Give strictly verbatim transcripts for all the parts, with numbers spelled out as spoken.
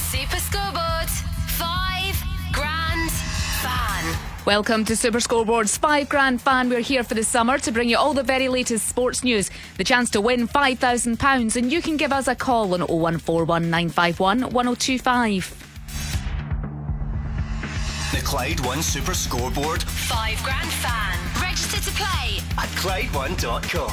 Super Scoreboard, five grand fan. Welcome to Super Scoreboard's five grand fan. We're here for the summer to bring you all the very latest sports news, the chance to win five thousand pounds, and you can give us a call on oh one four one nine five one one oh two five. The Clyde One Super Scoreboard five grand fan. Register to play at Clyde One dot com.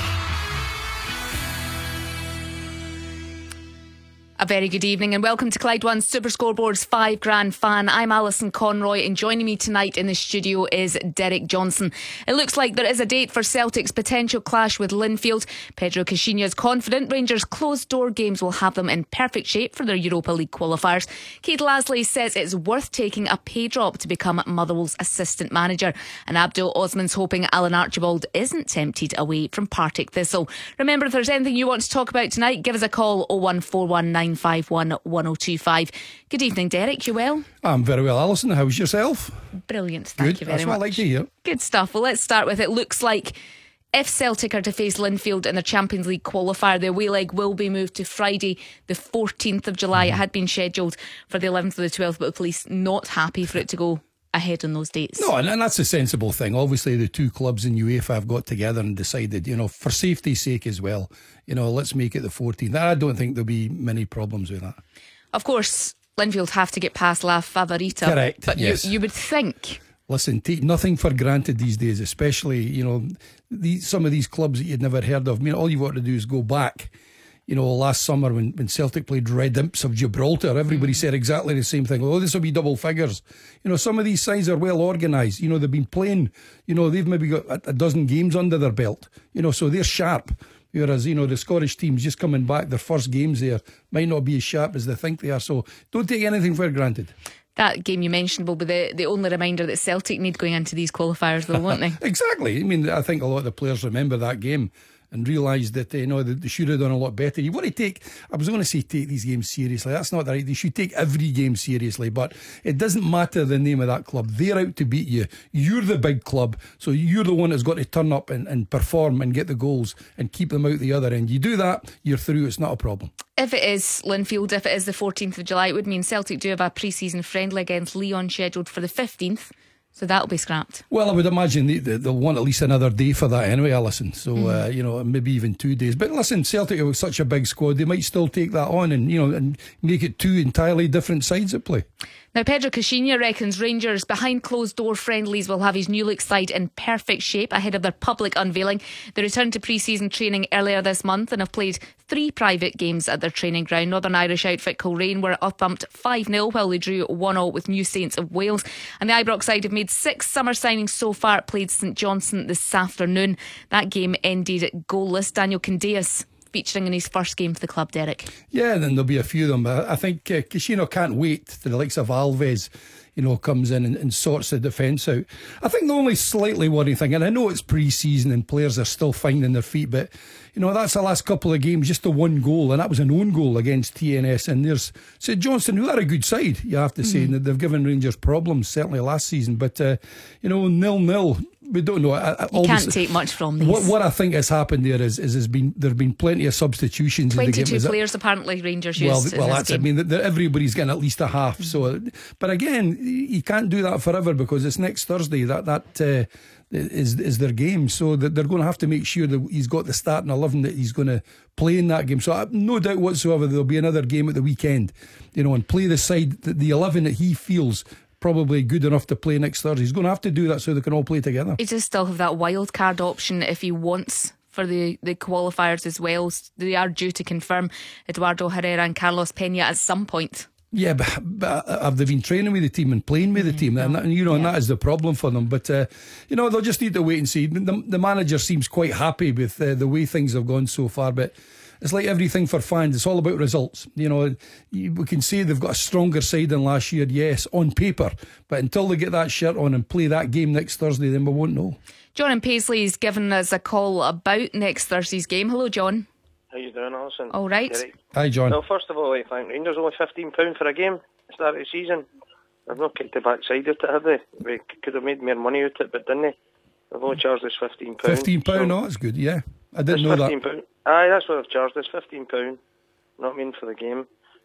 A very good evening and welcome to Clyde One's Super Scoreboard's five grand fan. I'm Alison Conroy and joining me tonight in the studio is Derek Johnson. It looks like there is a date for Celtic's potential clash with Linfield. Pedro Caixinha is confident Rangers' closed-door games will have them in perfect shape for their Europa League qualifiers. Keith Lasley says it's worth taking a pay drop to become Motherwell's assistant manager. And Abdul Osman's hoping Alan Archibald isn't tempted away from Partick Thistle. Remember, if there's anything you want to talk about tonight, give us a call oh one four one nine five one one oh two five. Good evening, Derek. You well? I'm very well, Alison. How's yourself? Brilliant. Thank Good. you very That's much. what I like to hear. Good stuff. Well, let's start with it. Looks like if Celtic are to face Linfield in their Champions League qualifier, the away leg will be moved to Friday the fourteenth of July. It had been scheduled for the eleventh or the twelfth, but the police not happy for it to go ahead on those dates. No, and, and that's a sensible thing. Obviously, the two clubs in UEFA have got together and decided, you know, for safety's sake as well, you know, let's make it the fourteenth. I don't think there'll be many problems with that. Of course, Linfield have to get past La Favorita. Correct, But yes. you, you would think... Listen, take nothing for granted these days, especially, you know, these, some of these clubs that you'd never heard of. I mean, all you've got to do is go back. You know, last summer when, when Celtic played Red Imps of Gibraltar, everybody mm. said exactly the same thing. Oh, this will be double figures. You know, some of these sides are well organised. You know, they've been playing, you know, they've maybe got a, a dozen games under their belt. You know, so they're sharp. Whereas, you know, the Scottish teams just coming back, their first games there might not be as sharp as they think they are. So don't take anything for granted. That game you mentioned will be the, the only reminder that Celtic need going into these qualifiers, though, won't they? Exactly. I mean, I think a lot of the players remember that game and realise that, you know, they should have done a lot better. You've got to take, I was going to say take these games seriously. That's not right. They should take every game seriously, but it doesn't matter the name of that club. They're out to beat you. You're the big club, so you're the one that's got to turn up and, and perform and get the goals and keep them out the other end. You do that, you're through. It's not a problem. If it is Linfield, if it is the fourteenth of July, it would mean Celtic do have a pre-season friendly against Lyon scheduled for the fifteenth. So that'll be scrapped. Well, I would imagine they, they, they'll want at least another day for that anyway, Alison. So, mm. uh, you know, maybe even two days. But listen, Celtic have such a big squad, they might still take that on and, you know, and make it two entirely different sides at play. Now, Pedro Caixinha reckons Rangers behind closed door friendlies will have his new look side in perfect shape ahead of their public unveiling. They returned to pre-season training earlier this month and have played three private games at their training ground. Northern Irish outfit Coleraine were up-bumped five nil while they drew one all with New Saints of Wales. And the Ibrox side have made six summer signings so far. Played St Johnstone this afternoon. That game ended goalless. Daniel Candeias featuring in his first game for the club, Derek. Yeah, then there'll be a few of them. I think uh, Caixinha can't wait till the likes of Alves, you know, comes in and, and sorts the defence out. I think the only slightly worrying thing, and I know it's pre-season and players are still finding their feet, but you know, that's the last couple of games, just the one goal, and that was an own goal against T N S. And there's St Johnstone, who are a good side, you have to say, mm-hmm. and they've given Rangers problems certainly last season. But uh, you know, nil nil. We don't know. I, I, you can't take much from these. What, what I think has happened there is, is, has been there have been plenty of substitutions. Twenty-two in the game. players apparently Rangers used. Well, well, in that's. This game. I mean, they're, everybody's getting at least a half. Mm-hmm. So, but again, you can't do that forever because it's next Thursday. That that. Uh, Is is their game, so that they're going to have to make sure that he's got the starting eleven that he's going to play in that game. So I have no doubt whatsoever there'll be another game at the weekend, you know, and play the side, the eleven that he feels probably good enough to play next Thursday. He's going to have to do that so they can all play together. He does still have that wild card option if he wants for the, the qualifiers as well. They are due to confirm Eduardo Herrera and Carlos Peña at some point. Yeah, but, but have they been training with the team and playing with the team? And that, you know, yeah. and that is the problem for them. But uh, you know, they'll just need to wait and see. The, the manager seems quite happy with uh, the way things have gone so far. But it's like everything for fans; it's all about results. You know, we can say they've got a stronger side than last year, yes, on paper. But until they get that shirt on and play that game next Thursday, then we won't know. John and Paisley's given us a call about next Thursday's game. Hello, John. How you doing, Alison? All right. Derek. Hi, John. Well, first of all, I think Rangers only fifteen pounds for a game at the start of the season. They've not kicked the backside of it, have they? We could have made more money out of it, but didn't they? They've only charged us fifteen pounds. fifteen pounds, so, oh, that's good, yeah. I didn't know that. Pound. Aye, that's what they've charged us, fifteen pounds. Not mean for the game.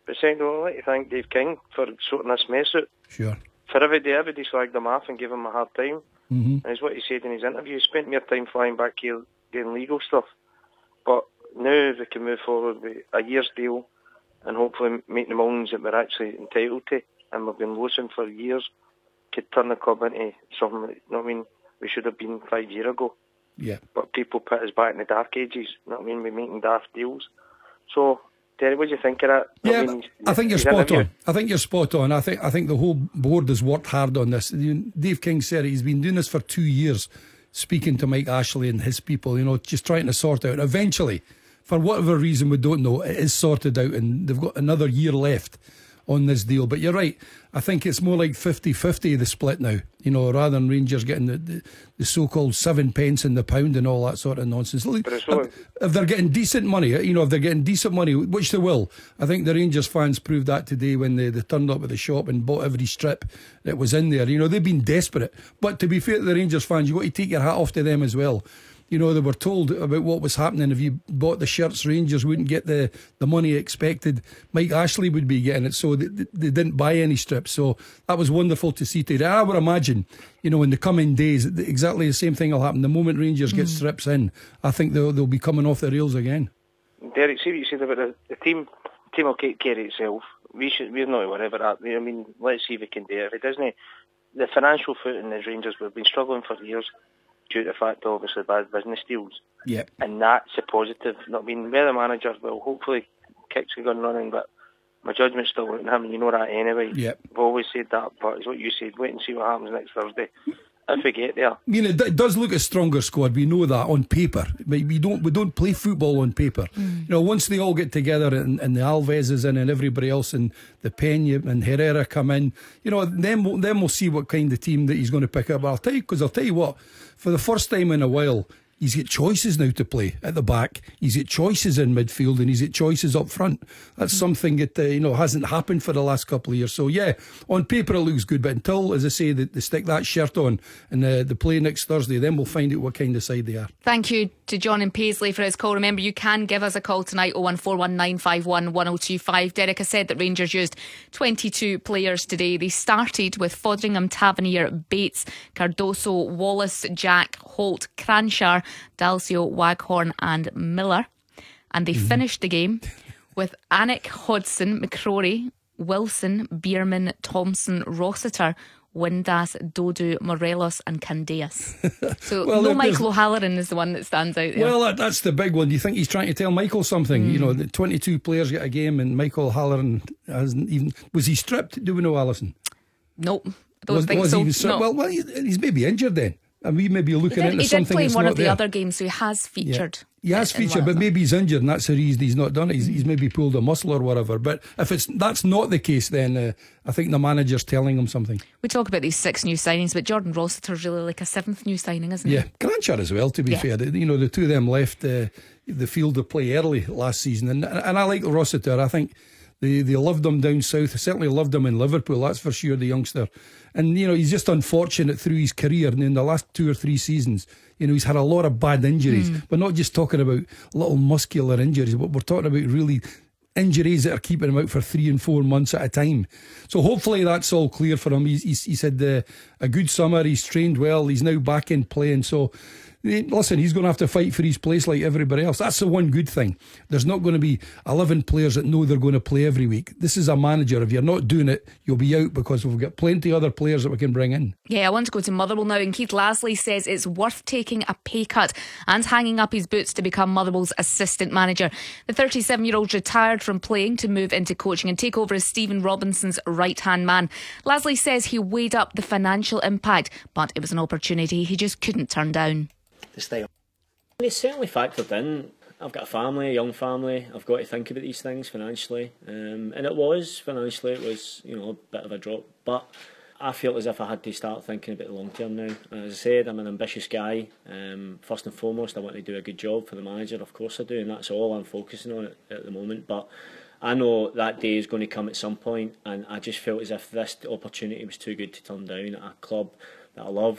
But second, I'd like to thank Dave King for sorting this mess out. Sure. For every day, everybody slagged him off and gave him a hard time. Mm-hmm. And it's what he said in his interview. He spent more time flying back here doing legal stuff. But now we can move forward with a year's deal and hopefully make the millions that we're actually entitled to. And we've been losing for years. Could turn the club into something that, you know what I mean, we should have been five years ago. Yeah. But people put us back in the dark ages. You know what I mean? We're making daft deals. So, Terry, what do you think of that? Yeah, I, mean, I think you're his spot interview. on. I think you're spot on. I think I think the whole board has worked hard on this. Dave King said it, he's been doing this for two years, speaking to Mike Ashley and his people, you know, just trying to sort out. Eventually, for whatever reason we don't know, it is sorted out and they've got another year left on this deal. But you're right, I think it's more like fifty-fifty the split now, you know, rather than Rangers getting the, the, the so-called seven pence in the pound and all that sort of nonsense. Look, if, if they're getting decent money, you know, if they're getting decent money, which they will, I think the Rangers fans proved that today when they, they turned up at the shop and bought every strip that was in there. You know, they've been desperate. But to be fair to the Rangers fans, you've got to take your hat off to them as well. You know, they were told about what was happening. If you bought the shirts, Rangers wouldn't get the, the money expected. Mike Ashley would be getting it, so they, they didn't buy any strips. So that was wonderful to see today. I would imagine, you know, in the coming days, exactly the same thing will happen. The moment Rangers get mm. strips in, I think they'll, they'll be coming off the rails again. Derek, see what you said about the, the team. The team will take care of itself. We should, we're not worried about that. I mean, let's see if we can do it. If it doesn't, the financial footing as Rangers, we've been struggling for years, due to the fact of obviously bad business deals. Yep. And that's a positive. Not being where the manager will hopefully kicks the gun running, but my judgment's still on him, and you know that anyway. Yep. I've always said that, but it's what you said. Wait and see what happens next Thursday. If we get there. I mean, it, it does look a stronger squad. We know that on paper, but we don't. We don't play football on paper. Mm. You know, once they all get together and, and the Alves is in and everybody else and the Peña and Herrera come in, you know, then we'll, then we'll see what kind of team that he's going to pick up. But I'll tell you, because I'll tell you what, for the first time in a while, he's got choices now to play at the back. He's got choices in midfield and he's got choices up front. That's mm-hmm. something that uh, you know hasn't happened for the last couple of years. So yeah, on paper it looks good, but until, as I say, they, they stick that shirt on and uh, they play next Thursday, then we'll find out what kind of side they are. Thank you to John and Paisley for his call. Remember, you can give us a call tonight, oh one four one nine five one one oh two five. Derek has said that Rangers used twenty-two players today. They started with Foderingham, Tavernier, Bates, Cardoso, Wallace, Jack, Holt, Cranshar, Dalcio, Waghorn and Miller, and they mm-hmm. finished the game with Anik, Hodgson, McCrory, Wilson, Bierman, Thompson, Rossiter, Windass, Dodu, Morelos and Candeas. So well, no Michael O'Halloran is the one that stands out there. Well, that, that's the big one. Do you think he's trying to tell Michael something? Mm. You know, the twenty-two players get a game and Michael O'Halloran hasn't even... Was he stripped? Do we know, Alison? Nope. I don't was, think was so. He stripped? No. Well, well, he's maybe injured then. And we may be looking he did, into he something did play that's in one not of the there. other games, so he has featured. Yeah. He has featured, but maybe he's injured, and that's the reason he's not done it. He's, mm. he's maybe pulled a muscle or whatever. But if it's that's not the case, then uh, I think the manager's telling him something. We talk about these six new signings, but Jordan Rossiter's really like a seventh new signing, isn't yeah. he? Yeah, Cranshar as well. To be yeah. fair, you know, the two of them left uh, the field of play early last season, and and I like Rossiter. I think. They they loved him down south. They certainly loved him in Liverpool, that's for sure, the youngster. And, you know, he's just unfortunate through his career. And in the last two or three seasons, you know, he's had a lot of bad injuries. Mm. We're not just talking about little muscular injuries, but we're talking about really injuries that are keeping him out for three and four months at a time. So hopefully that's all clear for him. He's, he's, he's had uh, a good summer. He's trained well. He's now back in playing. So... Listen, he's going to have to fight for his place like everybody else. That's the one good thing. There's not going to be eleven players that know they're going to play every week. This is a manager. If you're not doing it, you'll be out because we've got plenty of other players that we can bring in. Yeah, I want to go to Motherwell now. And Keith Lasley says it's worth taking a pay cut and hanging up his boots to become Motherwell's assistant manager. The thirty-seven-year-old retired from playing to move into coaching and take over as Stephen Robinson's right-hand man. Lasley says he weighed up the financial impact, but it was an opportunity he just couldn't turn down. To stay on. It's certainly factored in. I've got a family, a young family. I've got to think about these things financially, um, and it was financially. It was, you know, a bit of a drop, but I feel as if I had to start thinking about the long term now. As I said, I'm an ambitious guy. Um, first and foremost, I want to do a good job for the manager. Of course, I do, and that's all I'm focusing on at, at the moment. But I know that day is going to come at some point, and I just felt as if this opportunity was too good to turn down at a club that I love.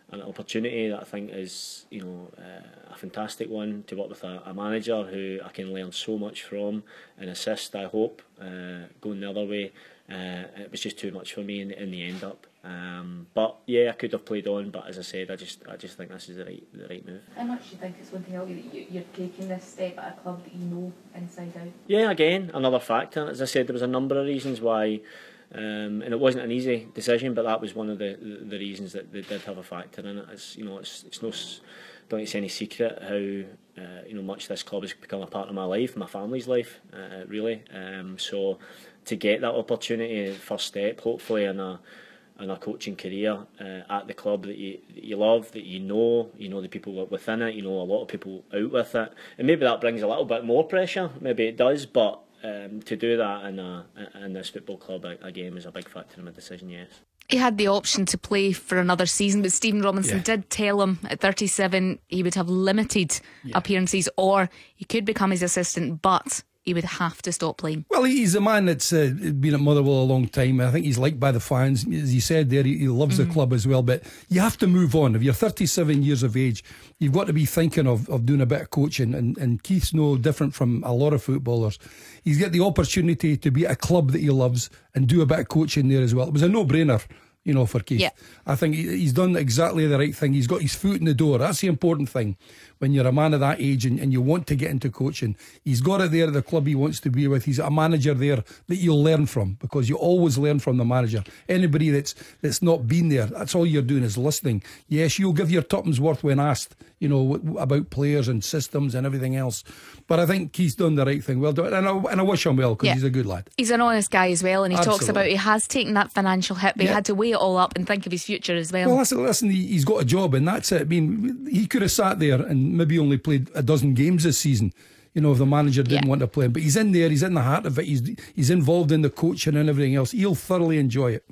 an opportunity that I think is, you know, uh, a fantastic one to work with a, a manager who I can learn so much from and assist, I hope, uh, going the other way. Uh, it was just too much for me in, in the end up. Um, but yeah, I could have played on, but as I said, I just I just think this is the right the right move. How much do you think it's going to help you that you, you're taking this step at a club that you know inside out? Yeah, again, another factor. As I said, there was a number of reasons why, um, and it wasn't an easy decision, but that was one of the, the, the reasons that they did have a factor in it. It's, you know, it's it's no, don't think it's any secret how uh, you know much this club has become a part of my life, my family's life, uh, really. Um, so to get that opportunity, first step, hopefully in a in a coaching career uh, at the club that you that you love, that you know, you know the people within it, you know a lot of people out with it, and maybe that brings a little bit more pressure. Maybe it does, but um, to do that in a in this football club again was a big factor in my decision. Yes. He had the option to play for another season, but Stephen Robinson Yeah. did tell him at thirty-seven he would have limited Yeah. appearances, or he could become his assistant, but he would have to stop playing. Well, he's a man that's uh, been at Motherwell a long time. I think he's liked by the fans. As he said there, he, he loves Mm-hmm. the club as well. But you have to move on. If you're thirty-seven years of age, you've got to be thinking of, of doing a bit of coaching. And, and Keith's no different from a lot of footballers. He's got the opportunity to be at a club that he loves and do a bit of coaching there as well. It was a no-brainer, you know, for Keith. Yeah. I think he, he's done exactly the right thing. He's got his foot in the door. That's the important thing. When you're a man of that age and, and you want to get into coaching, he's got it there at the club he wants to be with. He's a manager there that you'll learn from, because you always learn from the manager. Anybody that's that's not been there, that's all you're doing is listening. Yes, you'll give your tuppence worth when asked, you know, w- about players and systems and everything else. But I think he's done the right thing. Well done. And I, and I wish him well, because Yeah. he's a good lad. He's an honest guy as well, and he talks Absolutely. about he has taken that financial hit, but he Yeah. had to weigh it all up and think of his future as well. Well, listen, listen, he- he's got a job, and that's it. I mean, he could have sat there and maybe only played a dozen games this season, you know, if the manager didn't Yeah. want to play him. But he's in there, he's in the heart of it, he's he's involved in the coaching and everything else. He'll thoroughly enjoy it.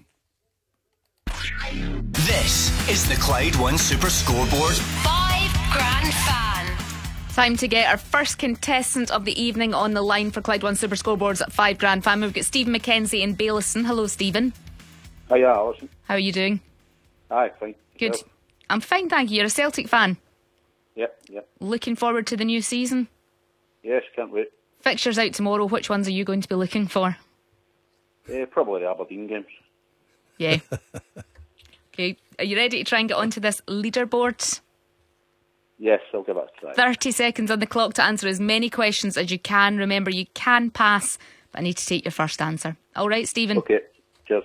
This is the Clyde One Super Scoreboard. Five Grand Fan. Time to get our first contestant of the evening on the line for Clyde One Super Scoreboards at Five Grand Fan. We've got Stephen McKenzie in Bailison. Hello, Stephen. Hiya, Alison. How are you doing? Aye, fine. Good. Yourself? I'm fine, thank you. You're a Celtic fan. Yep, yep. Looking forward to the new season. Yes, can't wait. Fixtures out tomorrow. Which ones are you going to be looking for? Uh, probably the Aberdeen games. Yeah. Okay. Are you ready to try and get onto this leaderboard? Yes, I'll give it a try. thirty seconds on the clock to answer as many questions as you can. Remember, you can pass, but I need to take your first answer. All right, Stephen? Okay, cheers.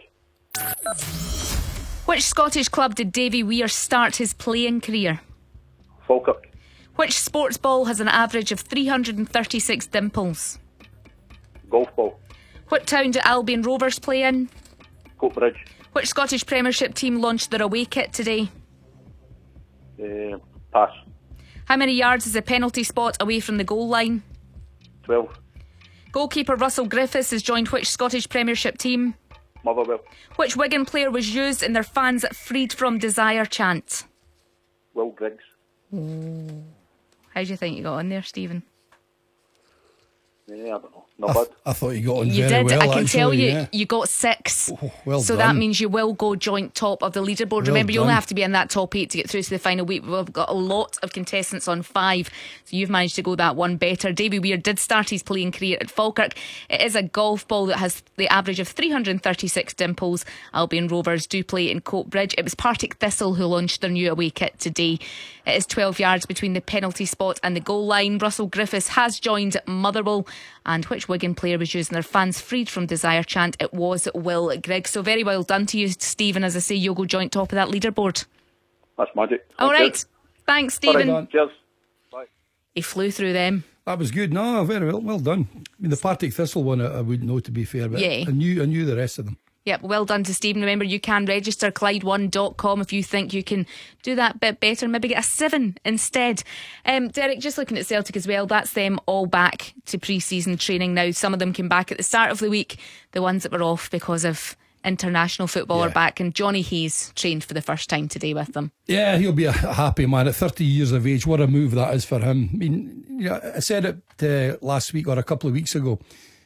Which Scottish club did Davy Weir start his playing career? Falkirk, Which sports ball has an average of three hundred thirty-six dimples? golf ball, What town do Albion Rovers play in? Coatbridge, Which Scottish Premiership team launched their away kit today? uh, pass, How many yards is a penalty spot away from the goal line? twelve, Goalkeeper Russell Griffiths has joined which Scottish Premiership team? Motherwell, Which Wigan player was used in their fans' Freed From Desire chant? Will Griggs, How do you think you got on there, Stephen? uh, I don't know, not bad. I thought you got on You very did. well. I can actually, tell you, yeah. you got six. Oh, well so done. that means you will go joint top of the leaderboard. Well Remember, you only done. have to be in that top eight to get through to the final week. We've got a lot of contestants on five, so you've managed to go that one better. Davy Weir did start his playing career at Falkirk. It is a golf ball that has the average of three hundred thirty-six dimples. Albion Rovers do play in Coatbridge. It was Partick Thistle who launched their new away kit today. It is twelve yards between the penalty spot and the goal line. Russell Griffiths has joined Motherwell. And which Wigan player was using their fans' Freed From Desire chant? It was Will Griggs. So very well done to you, Stephen. As I say, you'll go joint top of that leaderboard. That's magic. All Thank you. right. Thanks, All right, Stephen. cheers. Bye. He flew through them. That was good. No, very well, well done. I mean, the Partick Thistle one, I, I wouldn't know, to be fair, but Yeah. I knew, I knew the rest of them. Yep, well done to Stephen. Remember, you can register Clyde one dot com if you think you can do that bit better. Maybe get a seven instead. Um, Derek, just looking at Celtic as well, that's them all back to pre-season training now. Some of them came back at the start of the week. The ones that were off because of international football Yeah. are back. And Johnny Hayes trained for the first time today with them. Yeah, he'll be a happy man at thirty years of age. What a move that is for him. I mean, yeah, I said it uh, last week or a couple of weeks ago.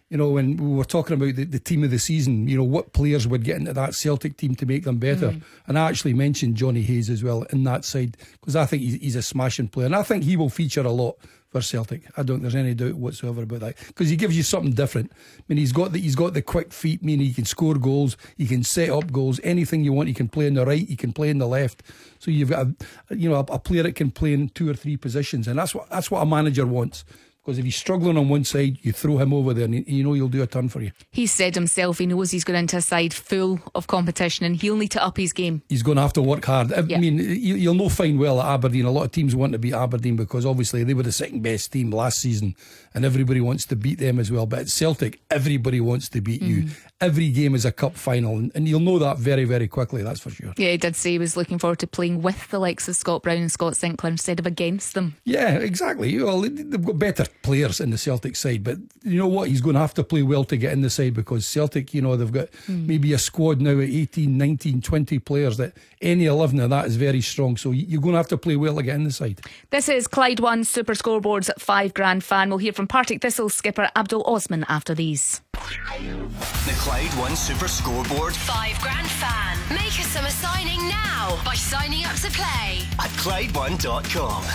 You know, when we were talking about the, the team of the season, you know, what players would get into that Celtic team to make them better. Mm. And I actually mentioned Johnny Hayes as well in that side, because I think he's, he's a smashing player. And I think he will feature a lot for Celtic. I don't think there's any doubt whatsoever about that, because he gives you something different. I mean, he's got the, he's got the quick feet, meaning he can score goals, he can set up goals, anything you want. He can play on the right, he can play on the left. So you've got a, you know, a, a player that can play in two or three positions, and that's what that's what a manager wants. Because if he's struggling on one side, you throw him over there and you know he'll do a ton for you. He said himself he knows he's going into a side full of competition and he'll need to up his game. He's going to have to work hard. I yeah. mean, you'll know fine well at Aberdeen. A lot of teams want to beat Aberdeen because obviously they were the second best team last season and everybody wants to beat them as well. But at Celtic, everybody wants to beat mm. you. Every game is a cup final, and you'll know that very, very quickly, that's for sure. Yeah, he did say he was looking forward to playing with the likes of Scott Brown and Scott Sinclair instead of against them. Yeah, exactly. Well, they've got better players in the Celtic side, but you know what? He's going to have to play well to get in the side, because Celtic, you know, they've got mm. maybe a squad now at eighteen, nineteen, twenty players that any eleven of that is very strong. So you're going to have to play well to get in the side. This is Clyde One Super Scoreboard's five grand fan. We'll hear from Partick Thistle skipper Abdul Osman after these. The Clyde One Super Scoreboard five grand fan. Make a summer signing now by signing up to play at Clyde One dot com.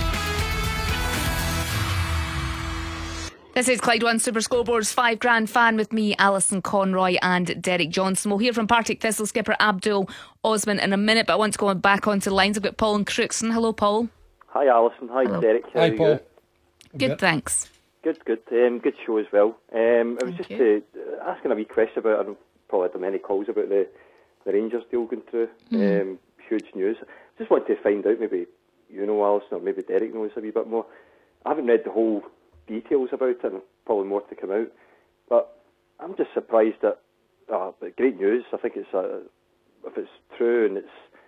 This is Clyde One Super Scoreboard's five grand fan with me, Alison Conroy and Derek Johnson. We'll hear from Partick Thistle skipper Abdul Osman in a minute, but I want to go back onto the lines. I've got Paul and Crookston. Hello, Paul. Hi, Alison. Hi, Hello. Derek. How Hi, are Paul. you? Good, thanks. Good, good. Um, good show as well. Um, I was Thank just you. uh, asking a wee question about, I don't probably had many calls about the, the Rangers deal going through. Mm. Um, huge news. Just wanted to find out, maybe you know, Alison, or maybe Derek knows a wee bit more. I haven't read the whole details about it, and probably more to come out. But I'm just surprised that, uh, but great news. I think it's a, if it's true and it's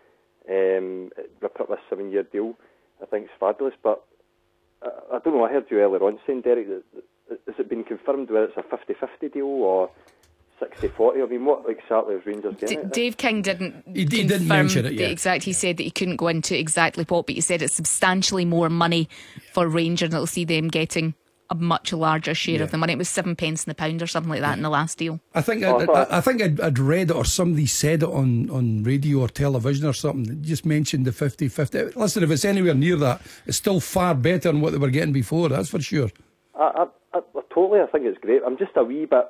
um, rip up this seven-year deal, I think it's fabulous. But I, I don't know, I heard you earlier on saying, Derek, that, that, has it been confirmed whether it's a fifty-fifty deal or sixty forty? I mean, what exactly is Rangers getting? D- Dave King didn't he, he confirm didn't mention it the yet. exact. He said that he couldn't go into exactly what, but he said it's substantially more money for Rangers, and it'll see them getting a much larger share yeah. of the money. It was seven pence in the pound or something like that yeah. in the last deal. I think oh, I, I, I think I'd, I'd read it, or somebody said it on, on radio or television or something. It just mentioned the fifty fifty. Listen, if it's anywhere near that, it's still far better than what they were getting before. That's for sure. I, I, I totally, I think it's great. I'm just a wee bit.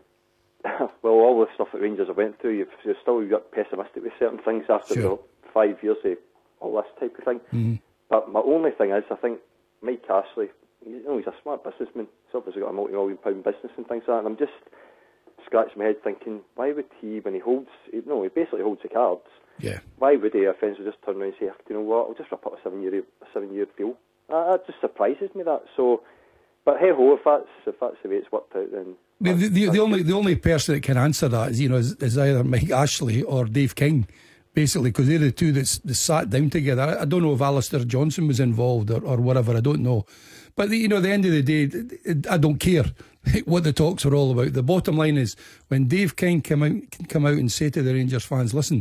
Well, all the stuff that Rangers have went through, you've, you're still you're pessimistic with certain things after sure. the five years of all this type of thing. Mm-hmm. But my only thing is, I think Mike Ashley, you know, he's a smart businessman. He's obviously got a multi-million pound business and things like that. And I'm just scratching my head thinking, why would he, when he holds, you know, he basically holds the cards. Yeah. Why would he offensively just turn around and say, you know what, I'll just rip up a seven-year, a seven-year deal? Uh, that just surprises me, that. So, but hey ho, if that's if that's the way it's worked out, then. The, the, the, the only the only person that can answer that is you know is, is either Mike Ashley or Dave King, basically, because they're the two that's, that sat down together. I, I don't know if Alistair Johnson was involved or, or whatever. I don't know, but the, you know, at the end of the day, it, it, I don't care what the talks are all about. The bottom line is when Dave King come out can come out and say to the Rangers fans, "Listen,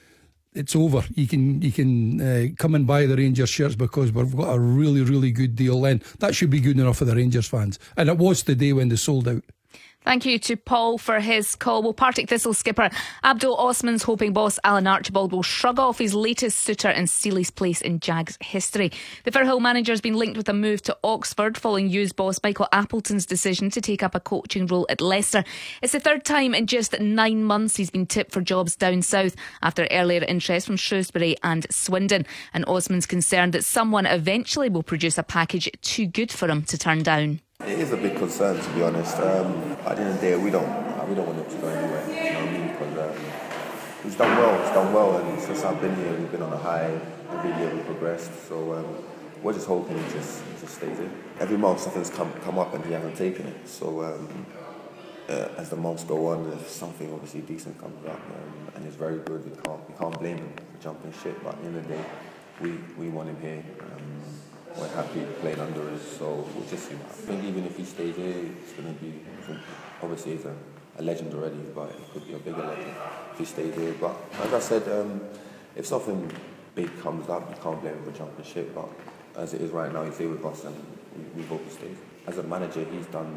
it's over. You can you can uh, come and buy the Rangers shirts because we've got a really really good deal." Then that should be good enough for the Rangers fans, and it was the day when they sold out. Thank you to Paul for his call. Well, Partick Thistle skipper Abdul Osman's hoping boss Alan Archibald will shrug off his latest suitor and steal his place in Jags history. The Firhill manager has been linked with a move to Oxford following Hughes boss Michael Appleton's decision to take up a coaching role at Leicester. It's the third time in just nine months he's been tipped for jobs down south after earlier interest from Shrewsbury and Swindon. And Osman's concerned that someone eventually will produce a package too good for him to turn down. It is a big concern, to be honest. Um, at the end of the day, we don't we don't want him to go anywhere. You know what I mean? Because um, he's done well. He's done well, and since I've been here, we've been on a high. Every year we've progressed. So um, we're just hoping he just he just stays in. Every month something's come come up, and he hasn't taken it. So um, uh, as the months go on, if something obviously decent comes up, um, and it's very good, we can't we can't blame him for jumping ship. But at the end of the day, we we want him here. Um, We're happy playing under us, so we'll just see. I think even if he stays here, it's going to be, obviously he's a, a legend already, but it could be a bigger legend if he stays here. But like I said, um, if something big comes up, you can't blame him for jumping ship, but as it is right now, he's here with us and we, we hope he stays. As a manager, he's done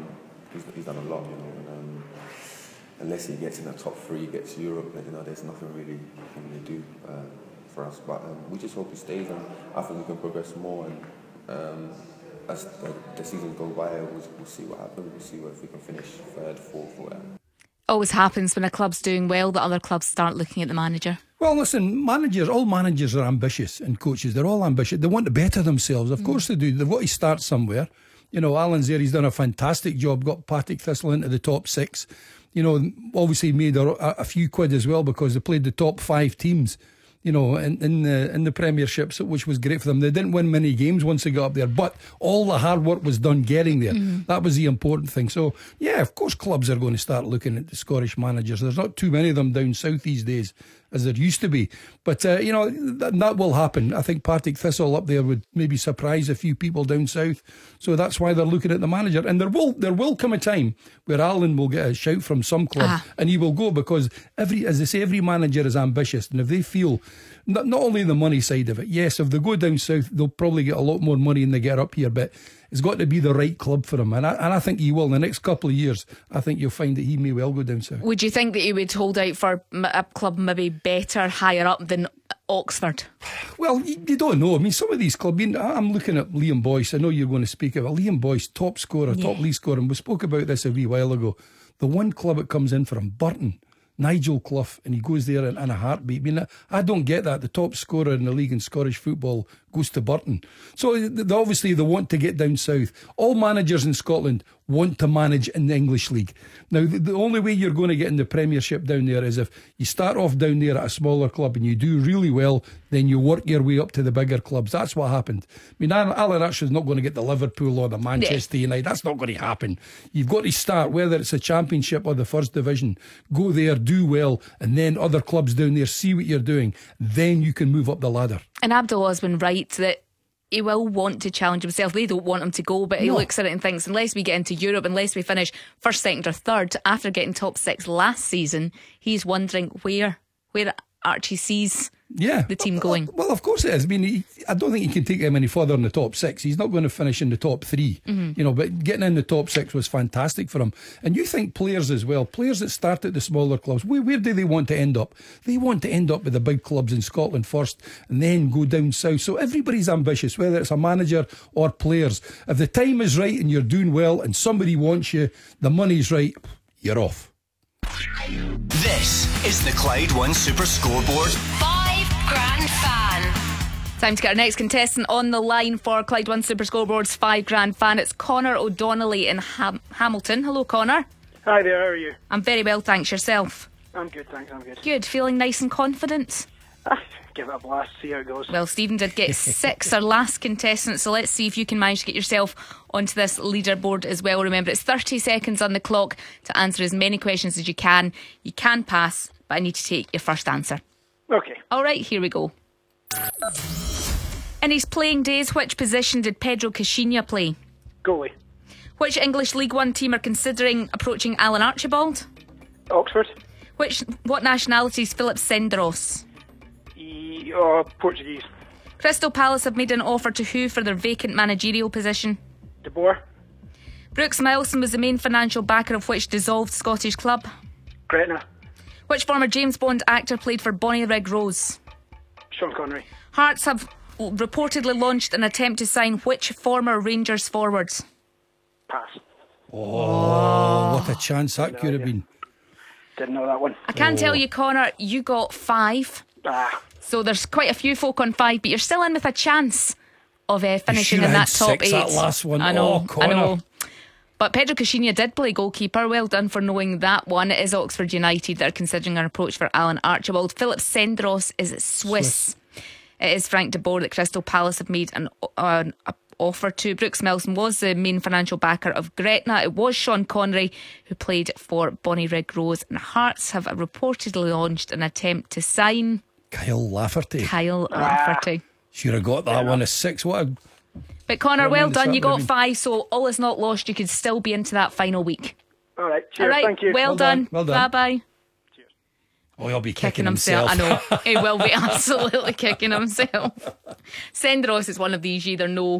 he's, he's done a lot, you know. And, um, unless he gets in the top three, gets Europe, you know, there's nothing really he can really do uh, for us. But um, we just hope he stays, and I think we can progress more. And um, as the, the seasons go by, we'll, we'll see what happens. We'll see if we can finish third, fourth, or whatever. Always happens when a club's doing well that other clubs start looking at the manager. Well, listen, managers, all managers are ambitious, and coaches, they're all ambitious. They want to better themselves. Of mm. course they do. They've got to start somewhere. You know, Alan's there, he's done a fantastic job, got Partick Thistle into the top six. You know, obviously made a, a few quid as well because they played the top five teams, you know, in, in the in the Premiership, which was great for them. They didn't win many games once they got up there, but all the hard work was done getting there. Mm-hmm. That was the important thing. So, yeah, of course clubs are going to start looking at the Scottish managers. There's not too many of them down south these days, as there used to be. But, uh, you know, th- that will happen. I think Partick Thistle up there would maybe surprise a few people down south. So that's why they're looking at the manager. And there will there will come a time where Alan will get a shout from some club ah. and he will go, because, every, as they say, every manager is ambitious. And if they feel, not, not only the money side of it, yes, if they go down south, they'll probably get a lot more money than they get up here. But it's got to be the right club for him. And I, and I think he will. In the next couple of years, I think you'll find that he may well go down south. Would you think that he would hold out for a club maybe better, higher up than Oxford? Well, you, you don't know. I mean, some of these clubs, I mean, I'm looking at Liam Boyce. I know you're going to speak about Liam Boyce, top scorer, yeah. top league scorer. And we spoke about this a wee while ago. The one club that comes in for him, Burton, Nigel Clough, and he goes there in, in a heartbeat. I mean, I don't get that. The top scorer in the league in Scottish football goes to Burton. So they, obviously they want to get down south. All managers in Scotland want to manage in the English league. Now, the, the only way you're going to get in the Premiership down there is if you start off down there at a smaller club and you do really well, then you work your way up to the bigger clubs. That's what happened. I mean, Alan Archer's not going to get the Liverpool or the Manchester yeah. United. That's not going to happen. You've got to start, whether it's a Championship or the First Division, go there, do well, and then other clubs down there see what you're doing. Then you can move up the ladder. And Abdullah's been right that he will want to challenge himself. They don't want him to go, but he no. looks at it and thinks, unless we get into Europe, unless we finish first, second or third after getting top six last season, he's wondering where where Archie sees yeah. the team going. Well, of course it is. I mean, he, I don't think he can take him any further in the top six. He's not going to finish in the top three, mm-hmm. you know, but getting in the top six was fantastic for him. And you think players as well, players that start at the smaller clubs, where, where do they want to end up? They want to end up with the big clubs in Scotland first and then go down south. So everybody's ambitious, whether it's a manager or players. If the time is right and you're doing well and somebody wants you, the money's right, you're off. This is the Clyde One Super Scoreboard. Five Grand Fan. Time to get our next contestant on the line for Clyde One Super Scoreboard's Five Grand Fan. It's Connor O'Donnelly in Ham- Hamilton. Hello, Connor. Hi there, how are you? I'm very well, thanks. Yourself? I'm good, thanks, I'm good. Good, feeling nice and confident? Ah, give it a blast, see how it goes. Well, Stephen did get six, our last contestant, so let's see if you can manage to get yourself onto this leaderboard as well. Remember, it's thirty seconds on the clock to answer as many questions as you can. You can pass, but I need to take your first answer. Okay. Alright, here we go. In his playing days, which position did Pedro Caixinha play? Goalie. Which English League One team are considering approaching Alan Archibald? Oxford. Which What nationality is Philip Senderos? E- oh, Portuguese. Crystal Palace have made an offer to who for their vacant managerial position? De Boer. Brooks Milson was the main financial backer of which dissolved Scottish club? Gretna. Which former James Bond actor played for Bonnyrigg Rose? Sean Connery. Hearts have reportedly launched an attempt to sign which former Rangers forwards? Pass. Oh, what a chance that could have been. Didn't know that one. I can oh. tell you, Connor, you got five. Ah. So there's quite a few folk on five, but you're still in with a chance of uh, finishing you in that had top six, eight. That last one. I know, oh, Connor. I know. But Pedro Caixinha did play goalkeeper. Well done for knowing that one. It is Oxford United that are considering an approach for Alan Archibald. Philip Senderos is Swiss. Swiss. It is Frank de Boer that Crystal Palace have made an, uh, an offer to. Brooks Milson was the main financial backer of Gretna. It was Sean Connery who played for Bonnyrigg Rose, and Hearts have reportedly launched an attempt to sign Kyle Lafferty. Kyle ah. Lafferty. Should have got that yeah. one. A six. What a But Connor, well done. You got five, so all is not lost. You could still be into that final week. All right, cheers. All right, thank you. Well, well done. done. Well done. Bye bye. Cheers. Oh, he'll be Kicking, kicking himself. himself. I know. He will be absolutely kicking himself. Senderos is one of these you either know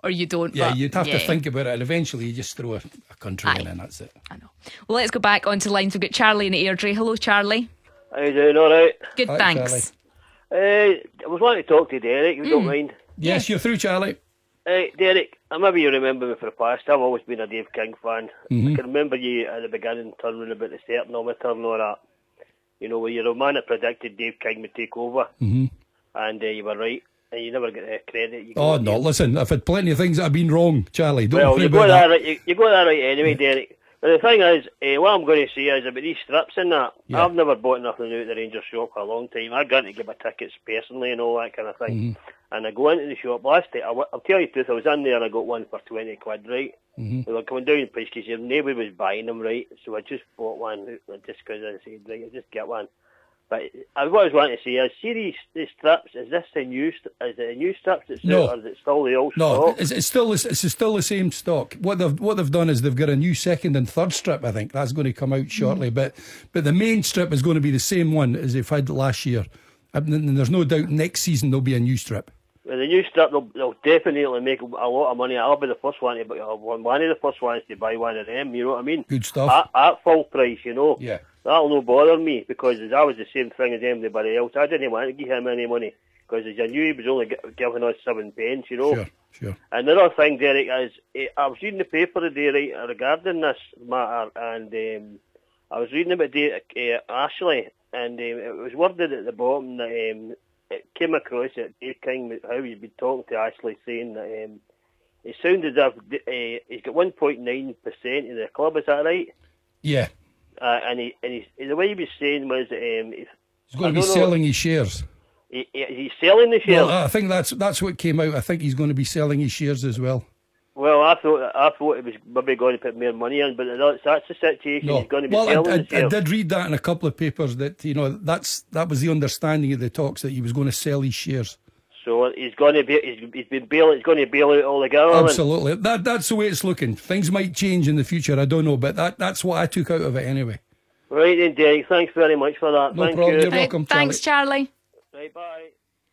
or you don't. Yeah, but, you'd have yeah. to think about it, and eventually you just throw a, a country Aye. in, and that's it. I know. Well, let's go back onto lines. We've got Charlie in Airdrie. Hello, Charlie. How you doing? All right. Good, Hi, thanks. Uh, I was wanting to talk to Derek, if you Mm. don't mind. Yes, you're through, Charlie. Uh, Derek, uh, maybe you remember me for the past. I've always been a Dave King fan. Mhm. I can remember you at the beginning turning about the Sternometer and all that. You know, where you're the man that predicted Dave King would take over, Mhm. and uh, you were right, and you never get the credit. You Oh got no, listen, I've had plenty of things that have been wrong, Charlie. Don't Well, worry you about got that. that right. You, you got that right anyway, Derek. But the thing is, uh, what I'm going to say is about these strips and that. Yeah. I've never bought nothing out of the Rangers shop for a long time. I got to give my tickets personally and all that kind of thing. Mhm. And I go into the shop last day. I, w- I'll tell you the truth. I was in there and I got one for twenty quid, right? Mhm. They were coming down in price because nobody was buying them, right? So I just bought one just because I said, right, I'll just get one. But I, what I was wanting to say is, see these, these strips, is this the new, st- is it the new strips that's No. out, or is it still the old No, stock? it's, it's still the- it's still the same stock. What they've what they've done is they've got a new second and third strip. I think that's going to come out shortly. But but the main strip is going to be the same one as they've had last year. And and there's no doubt next season there'll be a new strip. With the new strip, they'll, they'll definitely make a lot of money. I'll be the first one to buy, uh, one one of the first ones to buy one of them. You know what I mean? Good stuff. At, at full price, you know. Yeah. That'll no bother me because that was the same thing as everybody else. I didn't want to give him any money because I knew he was only gi- giving us seven pence, you know. Sure, sure. Another thing, Derek, is eh, I was reading the paper today, right, regarding this matter, and um, I was reading about the, uh, Ashley, and um, it was worded at the bottom that um, it came across that Dave King, how he'd been talking to Ashley, saying that um, it sounded as if uh, he's got one point nine percent of the club. Is that right? Yeah. Uh, and he and he, the way he was saying was um, if, He's going I to be don't know, selling his shares. He, he, he's selling the shares. Well, I think that's that's what came out. I think he's going to be selling his shares as well. Well, I thought I thought he was maybe going to put more money in, but that's, that's the situation. No. He's going to be Well, selling I, the I, shares. I did read that in a couple of papers that you know that's that was the understanding of the talks that he was going to sell his shares. So he's going to be he's, he's been bail he's going to bail out all the government. Absolutely, that that's the way it's looking. Things might change in the future. I don't know, but that that's what I took out of it anyway. Right then, Derek. Thanks very much for that. No Thank problem. you. You're welcome, Charlie. Thanks, Charlie. Right, bye.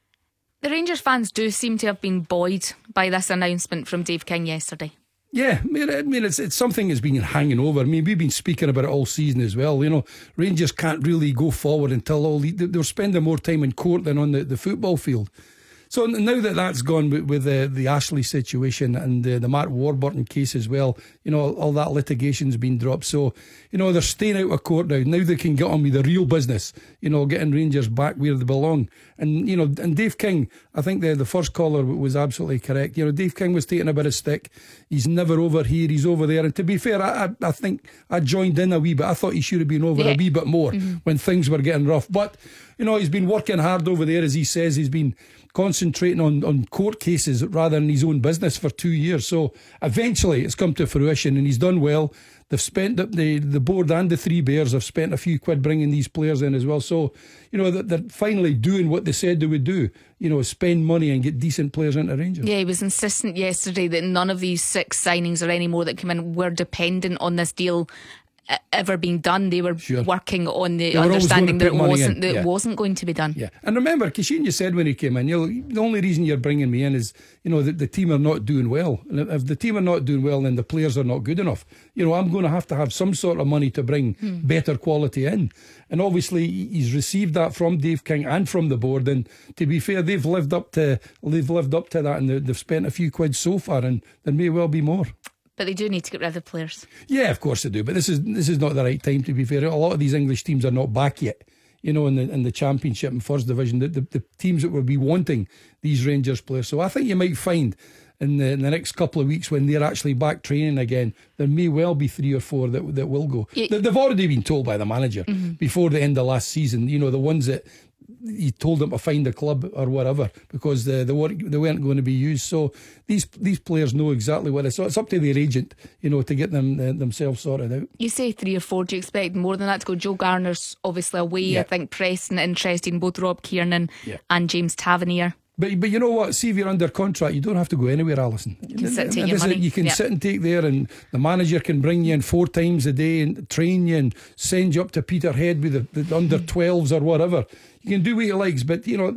The Rangers fans do seem to have been buoyed by this announcement from Dave King yesterday. Yeah, I mean, I mean it's it's something that's been hanging over. I mean, we've been speaking about it all season as well. You know, Rangers can't really go forward until all the, they're spending more time in court than on the, the football field. So now that that's gone with, with the, the Ashley situation and the, the Mark Warburton case as well, you know, all, all that litigation's been dropped. So, you know, they're staying out of court now. Now they can get on with the real business, you know, getting Rangers back where they belong. And, you know, and Dave King, I think the, the first caller was absolutely correct. You know, Dave King was taking a bit of stick. He's never over here, he's over there. And to be fair, I, I, I think I joined in a wee bit. I thought he should have been over Yeah. a wee bit more Mm-hmm. when things were getting rough. But, you know, he's been working hard over there, as he says. He's been concentrating on, on court cases rather than his own business for two years. So eventually it's come to fruition and he's done well. They've spent the, the, the board and the Three Bears have spent a few quid bringing these players in as well. So, you know, they're, they're finally doing what they said they would do, you know, spend money and get decent players into Rangers. Yeah, he was insistent yesterday that none of these six signings or any more that come in were dependent on this deal uh, ever being done. They were Sure. working on the They were always understanding going to that put it money wasn't in, that yeah. it wasn't going to be done. Yeah, and remember, Kishin, you said when he came in, you know, the only reason you're bringing me in is, you know, that the team are not doing well. And if the team are not doing well, then the players are not good enough. You know, I'm going to have to have some sort of money to bring Hmm. better quality in. And obviously, he's received that from Dave King and from the board. And to be fair, they've lived up to they've lived up to that, and they've spent a few quid so far, and there may well be more. But they do need to get rid of players. Yeah, of course they do. But this is this is not the right time, to be fair. A lot of these English teams are not back yet. You know, in the in the Championship and First Division, the, the, the teams that will be wanting these Rangers players. So I think you might find in the, in the next couple of weeks when they're actually back training again, there may well be three or four that that will go. Yeah. They, they've already been told by the manager Mm-hmm. before the end of last season. You know, the ones that he told them to find a club or whatever because they, they weren't they weren't going to be used. So these these players know exactly what it's. So it's up to their agent, you know, to get them uh, themselves sorted out. You say three or four. Do you expect more than that to go? Joe Garner's obviously away. Yeah. I think Preston interested in both Rob Kiernan Yeah. and James Tavernier. But but you know what? See, if you're under contract, you don't have to go anywhere, Alison. You can sit and take your money. You can Yeah. sit and take there, and the manager can bring you in four times a day and train you and send you up to Peterhead with the, the under twelves or whatever. You can do what he likes, but you know,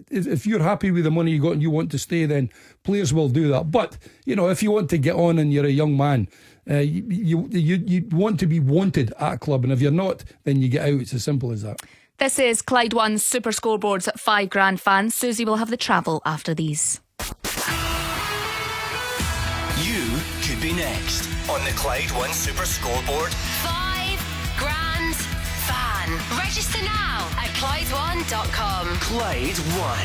if you're happy with the money you got and you want to stay, then players will do that. But you know, if you want to get on and you're a young man, uh, you, you you you want to be wanted at a club, and if you're not, then you get out. It's as simple as that. This is Clyde One's Super Scoreboards at five grand fans. Susie will have the travel after these. You could be next on the Clyde One Super Scoreboard. Five grand fan. Register now at Clyde one dot com. Clyde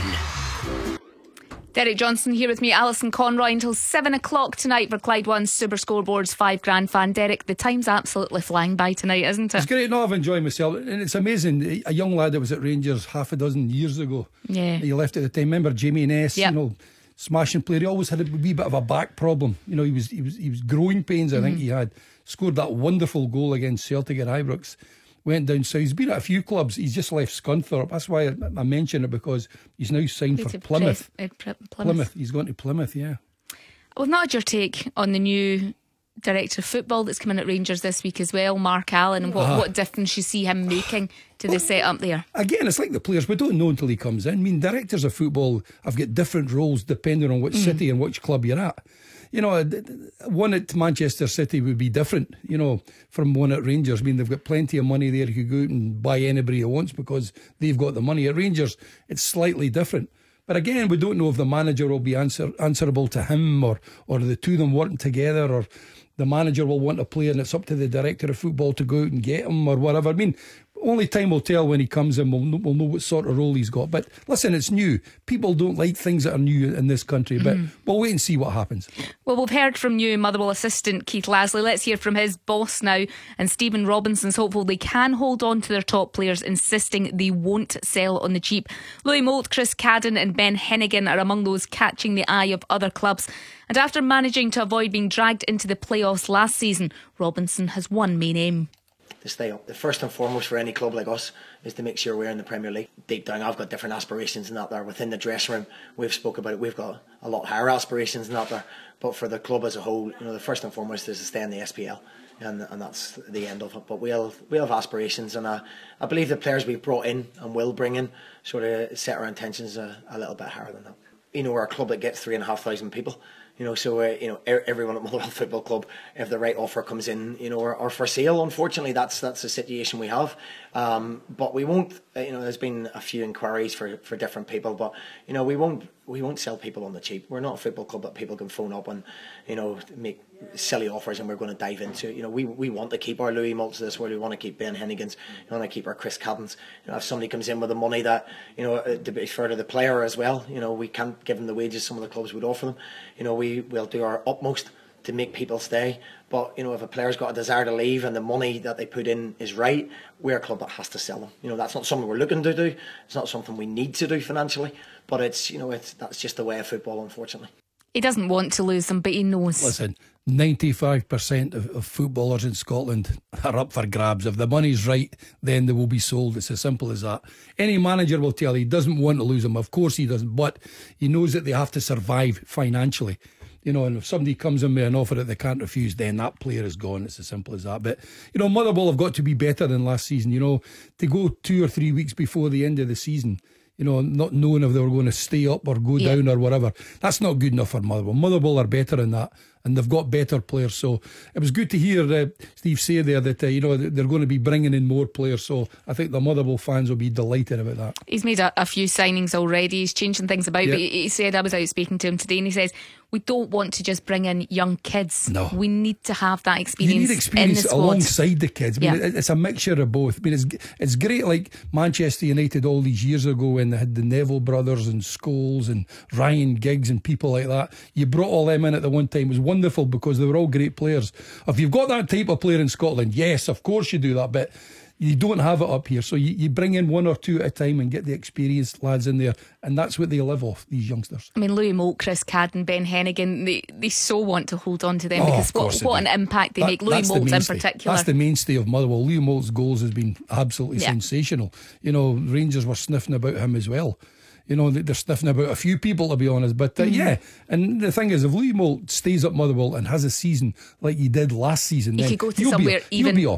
One. Derek Johnson here with me, Alison Conroy, until seven o'clock tonight for Clyde One's Super Scoreboards five grand fan. Derek, the time's absolutely flying by tonight, isn't it? It's great. No, I've enjoyed myself, and it's amazing. A young lad that was at Rangers half a dozen years ago. Yeah, he left at the time. Remember Jamie Ness? Yep. You know, smashing player. He always had a wee bit of a back problem. You know, he was he was he was growing pains. I mm-hmm. think he had scored that wonderful goal against Celtic at Ibrox. Went down south. He's been at a few clubs. He's just left Scunthorpe. That's why I, I mention it, because he's now signed for Plymouth. Plymouth. Plymouth. Plymouth. He's going to Plymouth. Yeah. We've not had your take on the new director of football that's coming at Rangers this week as well, Mark Allen, and what, uh, what difference you see him making to the setup there. Again, it's like the players. We don't know until he comes in. I mean, directors of football have got different roles depending on which mm. city and which club you're at. You know, one at Manchester City would be different, you know, from one at Rangers. I mean, they've got plenty of money there. You could go out and buy anybody who wants because they've got the money. At Rangers, it's slightly different. But again, we don't know if the manager will be answer, answerable to him, or, or the two of them working together, or the manager will want a player and it's up to the director of football to go out and get him or whatever. I mean, only time will tell when he comes in. We'll know, we'll know what sort of role he's got. But listen, it's new. People don't like things that are new in this country, but mm. we'll wait and see what happens. Well, we've heard from new Motherwell assistant Keith Lasley. Let's hear from his boss now. And Stephen Robinson's hopeful they can hold on to their top players, insisting they won't sell on the cheap. Louis Moult, Chris Cadden and Ben Hennigan are among those catching the eye of other clubs. And after managing to avoid being dragged into the playoffs last season, Robinson has one main aim: to stay up. The first and foremost for any club like us is to make sure we're in the Premier League. Deep down, I've got different aspirations than that there. Within the dressing room, we've spoke about it. We've got a lot higher aspirations than that there. But for the club as a whole, you know, the first and foremost is to stay in the S P L, and and that's the end of it. But we'll we'll have aspirations, and I, I believe the players we've brought in and will bring in sort of set our intentions a, a little bit higher than that. You know, we're a club that gets three and a half thousand people. You know, so uh, you know, everyone at Motherwell Football Club, if the right offer comes in, you know, are, are for sale. Unfortunately, that's that's the situation we have. Um, but we won't. Uh, you know, there's been a few inquiries for, for different people, but you know, we won't we won't sell people on the cheap. We're not a football club that people can phone up and, you know, make silly offers and we're going to dive into. You know, we we want to keep our Louis Moults of this world. We want to keep Ben Hennigans. We want to keep our Chris Caddens. You know, if somebody comes in with the money that, you know, to be fair to the player as well, you know, we can't give them the wages some of the clubs would offer them. You know, we will do our utmost to make people stay. But, you know, if a player's got a desire to leave and the money that they put in is right, we're a club that has to sell them. You know, that's not something we're looking to do. It's not something we need to do financially. But it's, you know, it's that's just the way of football, unfortunately. He doesn't want to lose them, but he knows. Listen, ninety-five percent of, of footballers in Scotland are up for grabs. If the money's right, then they will be sold. It's as simple as that. Any manager will tell you he doesn't want to lose them. Of course he doesn't, but he knows that they have to survive financially. You know, and if somebody comes in with an offer that they can't refuse, then that player is gone. It's as simple as that. But, you know, Motherwell have got to be better than last season. You know, to go two or three weeks before the end of the season, you know, not knowing if they were going to stay up or go yeah. down or whatever, that's not good enough for Motherwell. Motherwell are better than that, and they've got better players. So it was good to hear uh, Steve say there that, uh, you know, they're going to be bringing in more players. So I think the Motherwell fans will be delighted about that. He's made a, a few signings already. He's changing things about. Yep. But he, he said, I was out speaking to him today, and he says, we don't want to just bring in young kids. No. We need to have that experience. You need experience in the squad alongside the kids. I mean, yeah. it's a mixture of both. I mean, it's it's great, like Manchester United all these years ago when they had the Neville brothers and Scholes and Ryan Giggs and people like that. You brought all them in at the one time. It was wonderful because they were all great players. If you've got that type of player in Scotland, yes, of course you do that, but you don't have it up here. So you, you bring in one or two at a time and get the experienced lads in there, and that's what they live off, these youngsters. I mean, Louis Moult, Chris Cadden, Ben Hennigan, they, they so want to hold on to them oh, because what, what an impact they that, make. Louis Moult in particular. That's the mainstay of Motherwell. Louis Moult's goals has been absolutely yeah. sensational. You know, Rangers were sniffing about him as well. You know, they're sniffing about a few people, to be honest. But uh, mm-hmm. yeah, and the thing is, if Louis Moult stays up Motherwell and has a season like he did last season, he then could go to you'll somewhere be, even. You'll be off.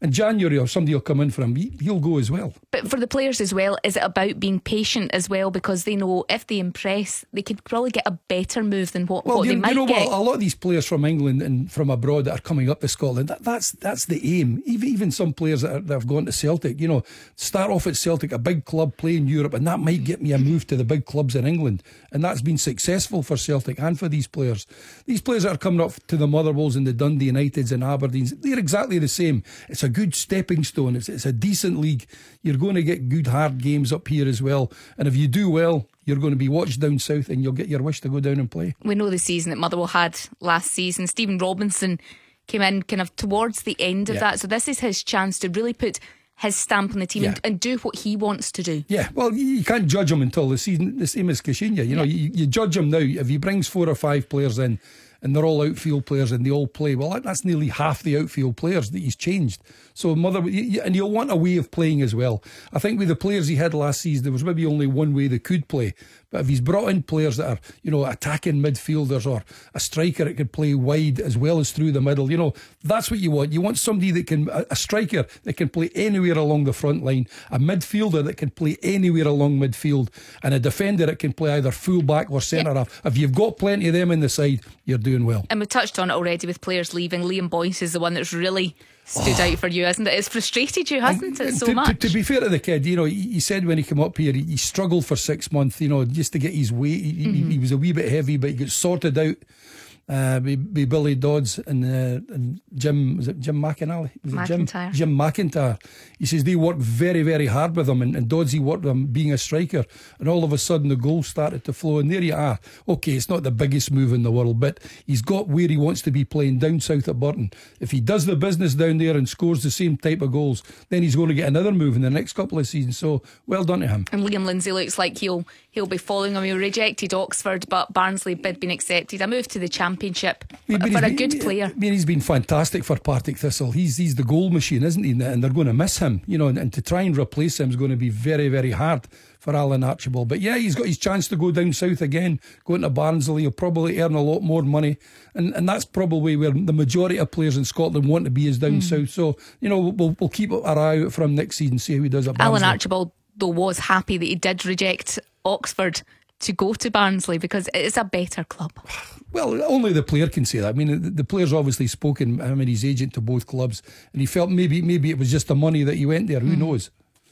in January, or somebody will come in for him, he, he'll go as well. But for the players as well, is it about being patient as well? Because they know if they impress, they could probably get a better move than what, Well, what you, they might you know get. what? A lot of these players from England and from abroad that are coming up to Scotland, that, that's that's the aim. Even even some players that, are, that have gone to Celtic, you know, start off at Celtic, a big club, play in Europe, and that might get me a move to the big clubs in England. And that's been successful for Celtic and for these players. These players that are coming up to the Motherwells and the Dundee Uniteds and Aberdeens, they're exactly the same. It's a good stepping stone. It's, it's a decent league. You're going to get good hard games up here as well. And if you do well, you're going to be watched down south and you'll get your wish to go down and play. We know the season that Motherwell had last season. Stephen Robinson came in kind of towards the end of Yeah. that. So this is his chance to really put his stamp on the team Yeah. and, and do what he wants to do. Yeah, well, you, you can't judge him until the season, the same as Kashinya. You know, you, you judge him now. If he brings four or five players in and they're all outfield players and they all play, well, that, that's nearly half the outfield players that he's changed. So, Mother, you, you- and you'll want a way of playing as well. I think with the players he had last season, there was maybe only one way they could play. But if he's brought in players that are, you know, attacking midfielders or a striker that could play wide as well as through the middle, you know, that's what you want. You want somebody that can, a, a striker that can play anywhere along the front line, a midfielder that can play anywhere along midfield, and a defender that can play either full back or centre half. If you've got plenty of them in the side, you're doing well. And we've touched on it already with players leaving. Liam Boyce is the one that's really stood out for you, hasn't it? It's frustrated you, hasn't it, so to, much? To, to be fair to the kid, you know, he, he said when he came up here, he, he struggled for six months, you know, just to get his weight. He, he- Mm-hmm. he was a wee bit heavy, but he got sorted out. Uh, by, by Billy Dodds and, uh, and Jim, was it Jim McInally? Was it Jim? McIntyre. Jim McIntyre. He says they worked very, very hard with him, and, and Dodds, he worked with him being a striker, and all of a sudden the goals started to flow, and there you are. Okay, it's not the biggest move in the world, but he's got where he wants to be playing down south at Burton. If he does the business down there and scores the same type of goals, then he's going to get another move in the next couple of seasons. So well done to him. And Liam Lindsay looks like he'll he'll be following him. He rejected Oxford, but Barnsley bid been accepted. A move to the Championship I mean, for a he's good been- player. I mean, he's been fantastic for Partick Thistle. He's he's the goal machine, isn't he? And they're going to miss him, you know. And, and to try and replace him is going to be very, very hard for Alan Archibald. But yeah, he's got his chance to go down south again, going to Barnsley. He'll probably earn a lot more money, and and that's probably where the majority of players in Scotland want to be, is down Mm. south. So you know, we'll we'll keep our eye out for him next season, see how he does at Barnsley. Alan Archibald, though, was happy that he did reject Oxford to go to Barnsley because it is a better club. Well, only the player can say that. I mean, the, the player's obviously spoken, him and his agent, to both clubs, and he felt maybe maybe it was just the money that he went there. Who knows?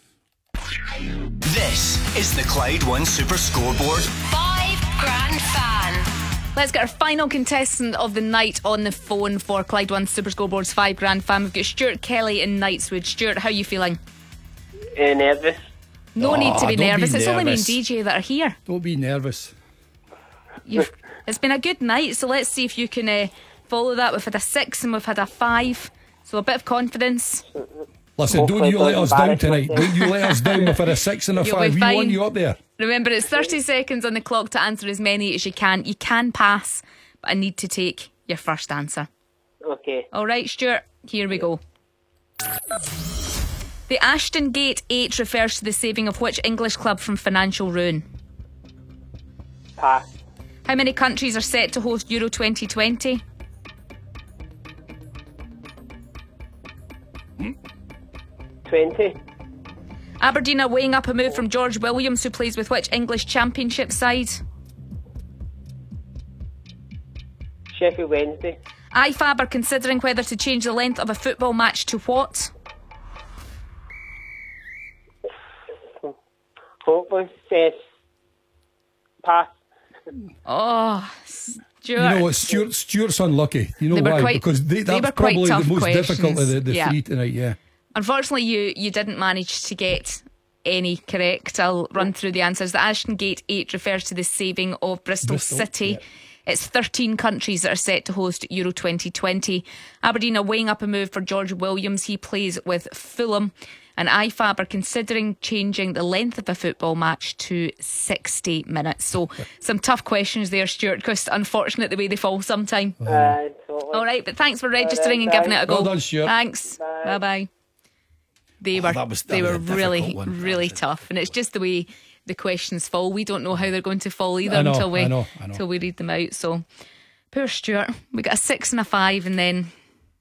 This is the Clyde One Super Scoreboard. Five Grand Fan. Let's get our final contestant of the night on the phone for Clyde One Super Scoreboard's Five Grand Fan. We've got Stuart Kelly in Knightswood. Stuart, how are you feeling? Uh, nervous. No Oh, need to be don't be nervous. It's only me and nervous. D J that are here. Don't be nervous. You've, it's been a good night, so let's see if you can uh, follow that. We've had a six and we've had a five, so a bit of confidence. Listen, don't you let us down tonight. Don't you let us down. We've had a six and a You'll five. be We fine. want you up there. Remember, it's thirty seconds on the clock to answer as many as you can. You can pass, but I need to take your first answer. Okay. All right, Stuart, here we go. The Ashton Gate eight refers to the saving of which English club from financial ruin? Pass. How many countries are set to host Euro twenty twenty? twenty. Aberdeen are weighing up a move from George Williams, who plays with which English Championship side? Sheffield Wednesday. I F A B are considering whether to change the length of a football match to what? Hopefully. Yes. Pass. Oh, Stuart. You know what, Stuart, Stuart's unlucky. You know They were why? quite- because they, they that's were quite probably the tough most difficult of the, questions. the Yeah. three tonight. Yeah. Unfortunately, you, you didn't manage to get any correct. I'll run through the answers. The Ashton Gate eight refers to the saving of Bristol, Bristol, City. yeah. It's thirteen countries that are set to host Euro twenty twenty. Aberdeen are weighing up a move for George Williams. He plays with Fulham. And I F A B are considering changing the length of a football match to sixty minutes. So some tough questions there, Stuart, because unfortunate the way they fall sometime. Uh, totally. All right, but thanks for registering All and right, giving it a go. Well done, Stuart. Thanks. Bye. Bye bye. They were that was- that they was were a difficult really one. really tough, and it's just the way the questions fall. We don't know how they're going to fall either I know, until we I know, I know. until we read them out. So poor Stuart, we got a six and a five, and then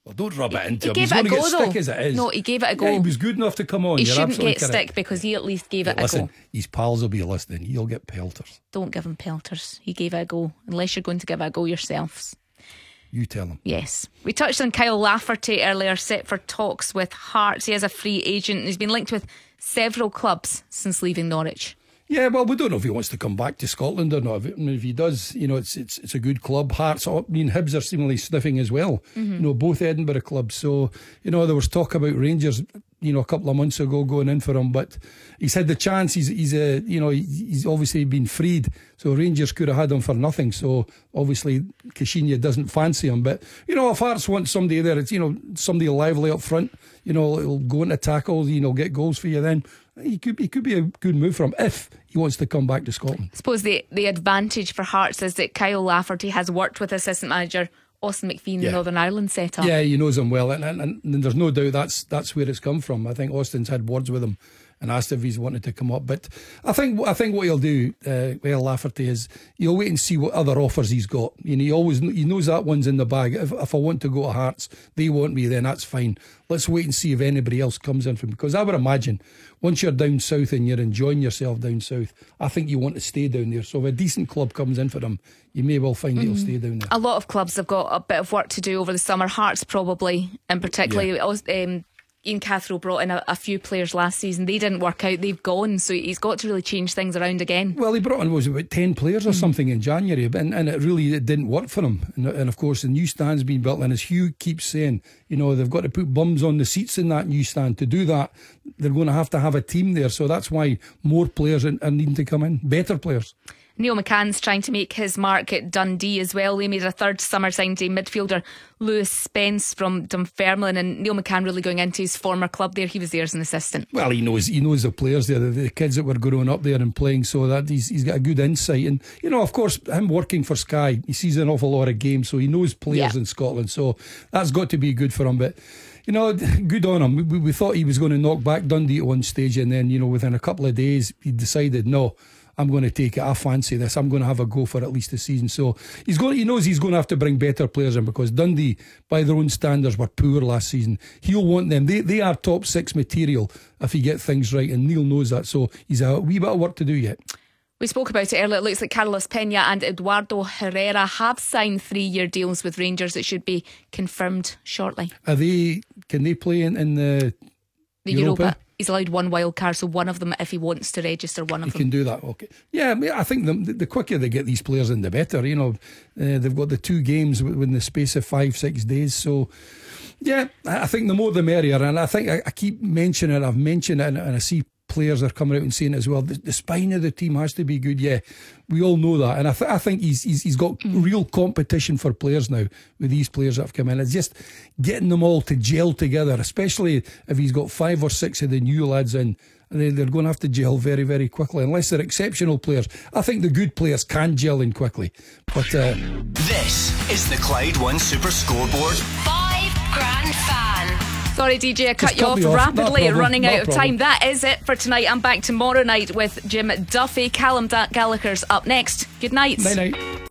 Well, don't rub it into He him. gave He's it a going to go get though. stick as it is. No, he gave it a go. Yeah, he was good enough to come on. He You're shouldn't absolutely get correct. stick because he at least gave it Listen, a go. his pals will be listening. He'll get pelters. Don't give him pelters. He gave it a go. Unless you're going to give it a go yourselves. You tell him. Yes. We touched on Kyle Lafferty earlier, set for talks with Hearts. He is a free agent and he's been linked with several clubs since leaving Norwich. Yeah, well, we don't know if he wants to come back to Scotland or not. If, I mean, if he does, you know, it's it's it's a good club. Hearts, I mean, Hibs are seemingly sniffing as well. Mm-hmm. You know, both Edinburgh clubs. So, you know, there was talk about Rangers, you know, a couple of months ago going in for him, but he's had the chance. He's he's a, you know, he's obviously been freed. So Rangers could have had him for nothing. So obviously Caixinha doesn't fancy him. But you know, if Hearts want somebody there, it's, you know, somebody lively up front. You know, it'll go into tackles. You know, get goals for you. Then he could he could be a good move for him if he wants to come back to Scotland. I suppose the the advantage for Hearts is that Kyle Lafferty has worked with assistant manager Austin McPhee in Yeah. the Northern Ireland setup. Yeah, he knows him well, and, and, and there's no doubt that's that's where it's come from. I think Austin's had words with him and asked if he's wanted to come up. But I think I think what he'll do, uh, well, Lafferty, is he'll wait and see what other offers he's got. You know, he always he knows that one's in the bag. If, if I want to go to Hearts, they want me, then that's fine. Let's wait and see if anybody else comes in from, because I would imagine once you're down south and you're enjoying yourself down south, I think you want to stay down there. So if a decent club comes in for him, you may well find mm. he'll stay down there. A lot of clubs have got a bit of work to do over the summer. Hearts probably, and particularly Yeah. um, Ian Cathro brought in a, a few players last season. They didn't work out. They've gone. So he's got to really change things around again. Well, he brought in, was it about ten players or mm. something in January, and, and it really it didn't work for him. And, and of course, the new stand's been built, and as Hugh keeps saying, you know, they've got to put bums on the seats in that new stand. To do that, they're going to have to have a team there. So that's why more players are, are needing to come in, better players. Neil McCann's trying to make his mark at Dundee as well. They made a third summer signing day midfielder Lewis Spence from Dunfermline, and Neil McCann really going into his former club there. He was there as an assistant. Well, he knows he knows the players there, the, the kids that were growing up there and playing, so that he's, he's got a good insight. And you know, of course, him working for Sky, he sees an awful lot of games, so he knows players yeah. in Scotland. So that's got to be good for him. But you know, good on him. We, we thought he was going to knock back Dundee at one stage, and then you know, within a couple of days, he decided no. I'm going to take it. I fancy this. I'm going to have a go for at least a season. So he's going. He knows he's going to have to bring better players in, because Dundee, by their own standards, were poor last season. He'll want them. They they are top six material if he gets things right, and Neil knows that. So he's a wee bit of work to do yet. We spoke about it earlier. It looks like Carlos Peña and Eduardo Herrera have signed three-year deals with Rangers. It should be confirmed shortly. Are they? Can they play in, in the the Europa? Europa? He's allowed one wild card, so one of them, if he wants to register one of he them. He can do that, okay. Yeah, I, mean, I think the, the quicker they get these players in, the better. You know, uh, they've got the two games within the space of five, six days. So, yeah, I think the more the merrier. And I think I, I keep mentioning it, I've mentioned it, and, and I see players are coming out and saying it as well. The, the spine of the team has to be good. Yeah, we all know that, and I, th- I think he's, he's he's got mm. real competition for players now with these players that have come in. It's just getting them all to gel together, especially if he's got five or six of the new lads in. They're going to have to gel very, very quickly, unless they're exceptional players. I think the good players can gel in quickly. But uh, this is the Clyde One Super Scoreboard. Five Grand Fan. Sorry, D J, I cut Just you cut off me off. rapidly, Not a problem. running Not out a of problem. time. That is it for tonight. I'm back tomorrow night with Jim Duffy. Callum Gallagher's up next. Good night. Night night.